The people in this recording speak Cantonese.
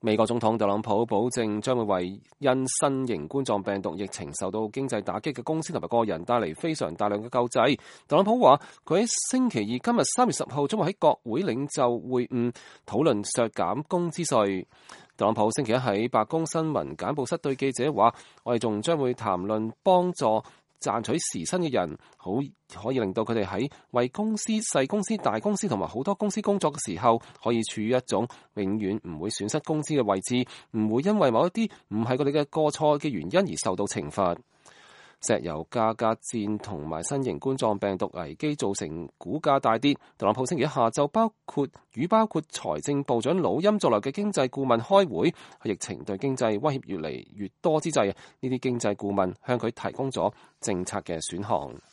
美國總統特朗普保證將會為因新型冠狀病毒疫情受到經濟打擊嘅公司同埋個人帶嚟非常大量嘅救濟。特朗普話佢喺星期二今日3月10號將會喺國會領袖會晤討論削減工資稅。特朗普星期一喺白宮新聞簡報室對記者話：我哋仲將會談論幫助賺取時薪嘅人，好可以令到佢哋喺為公司、細公司、大公司同埋好多公司工作嘅時候，可以處於一種永遠唔會損失工資嘅位置，唔會因為某一啲唔係佢哋嘅過錯嘅原因而受到懲罰。石油價格戰同埋新型冠狀病毒危機造成股價大跌。特朗普星期一下晝包括財政部長魯欽在內嘅經濟顧問開會，喺疫情對經濟威脅越嚟越多之際，呢啲經濟顧問向佢提供咗政策嘅選項。